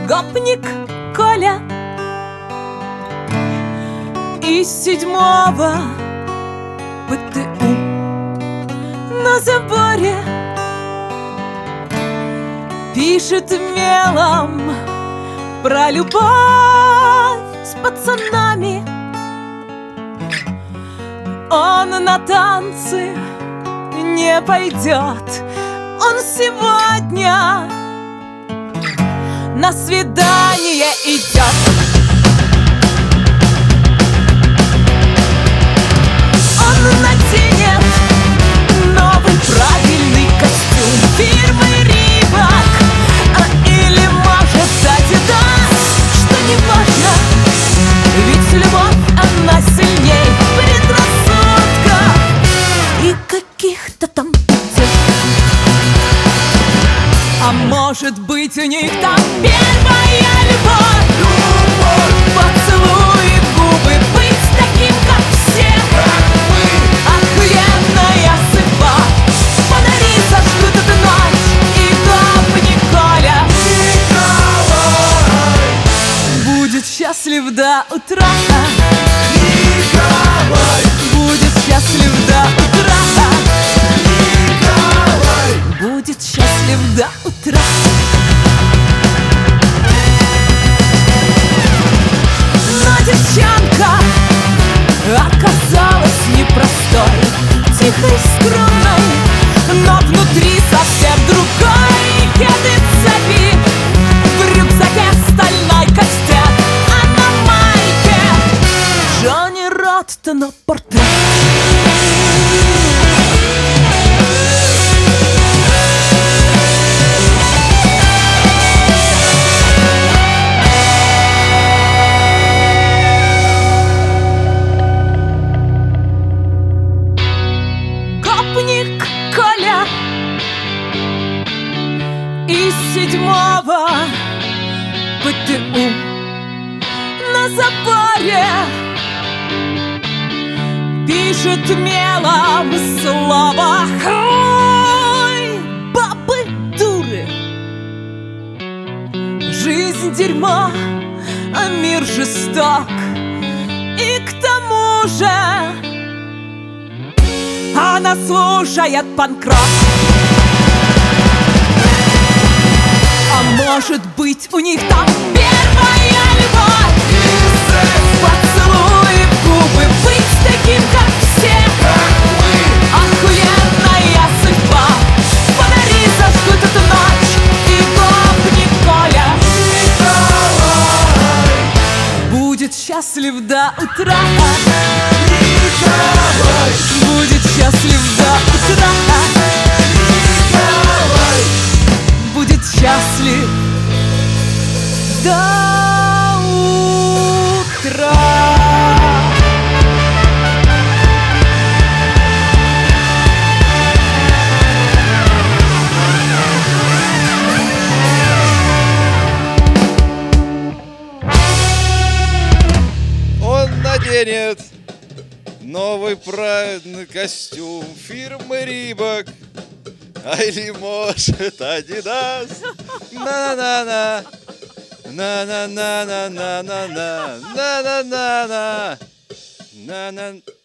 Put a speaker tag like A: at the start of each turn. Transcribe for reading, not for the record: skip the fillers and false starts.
A: Гопник Коля из 7-го ПТУ на заборе пишет мелом про любовь с пацанами. Он на танцы не пойдет, он сегодня на свидание идет. Он наденет новый правильный костюм фирмы Рибок, или может Адидас, что не важно, ведь любовь она сильней предрассудков и каких-то там утех. А может быть, у них там первая любовь? Поцелуй в губы, быть таким, как все, охуенная судьба. Фонари зажгут эту ночь, и гопник Коля будет счастлив до утра. Будет счастлив до утра. Будет счастлив до утра. Но девчонка оказалась непростой, тихой, скромной, но внутри совсем другой. Кеды, цепи, в рюкзаке стальной кастет, а на майке Джонни Роттена портрет. Гопник Коля из 7-го ПТУ на заборе пишет мелом слова: ой, бабы дуры, жизнь дерьмо, а мир жесток. И к тому же она слушает панк-рок. А может быть, у них там первая любовь? Поцелуй в губы, быть таким, как все, охуенная судьба. Фонари зажгут эту ночь, и гопник Коля будет счастлив до утра. Будет счастлив до утра. Будет счастлив до утра.
B: Он наденет новый правильный костюм фирмы Рибок, или может Адидас. На-на-на-на, на-на-на-на-на-на-на, на-на-на-на, на-на.